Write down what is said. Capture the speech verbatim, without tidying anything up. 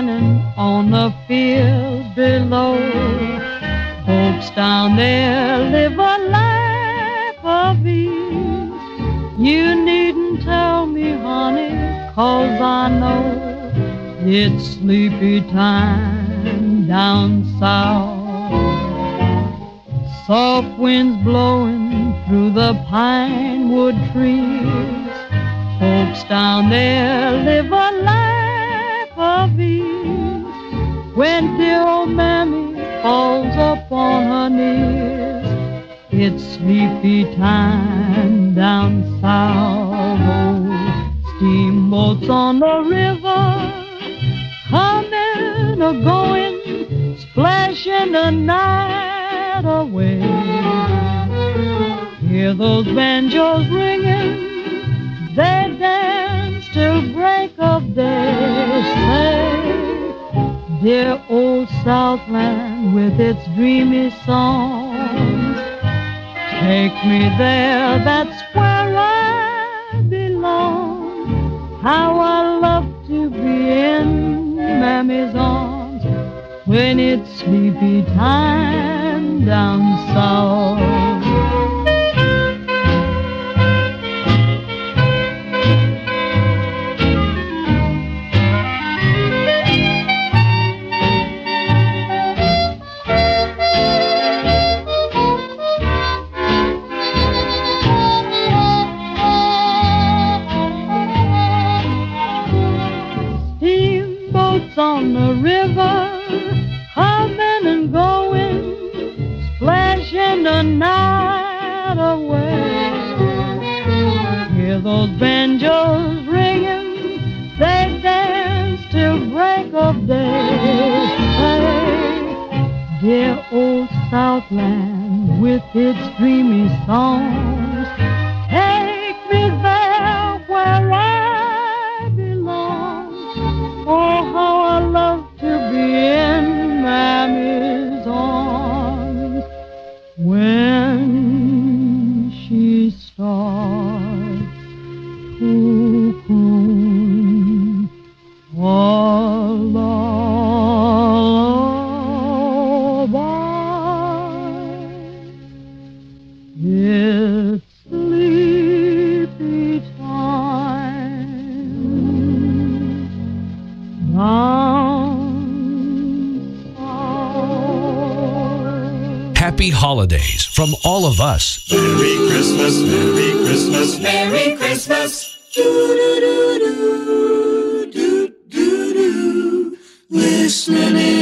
shining on the field below. Folks down there live a life of ease. You needn't tell me, honey, 'cause I know it's sleepy time down south. Soft winds blowing through the pine wood trees. Folks down there live a life of ease. When dear old Mammy falls upon her knees, it's sleepy time down south. Oh, steamboats on the river, coming or going, splashing the night away. Hear those banjos ringing, they dance till break of day. Say, dear old Southland with its dreamy songs, take me there, that's where I belong. How I love to be in Mammy's arms when it's sleepy time down south. On the river, coming and going, splashing the night away. Hear those banjos ringing, they dance till break of day. Hey, dear old Southland with its dreamy songs, take me there where I belong. Oh, how I love to be in Mammy's arms when she starts cuckooing a lullaby. It's sleepy time down south. Happy holidays from all of us. Merry Christmas, Merry Christmas, Merry Christmas. Doo-doo-doo-doo.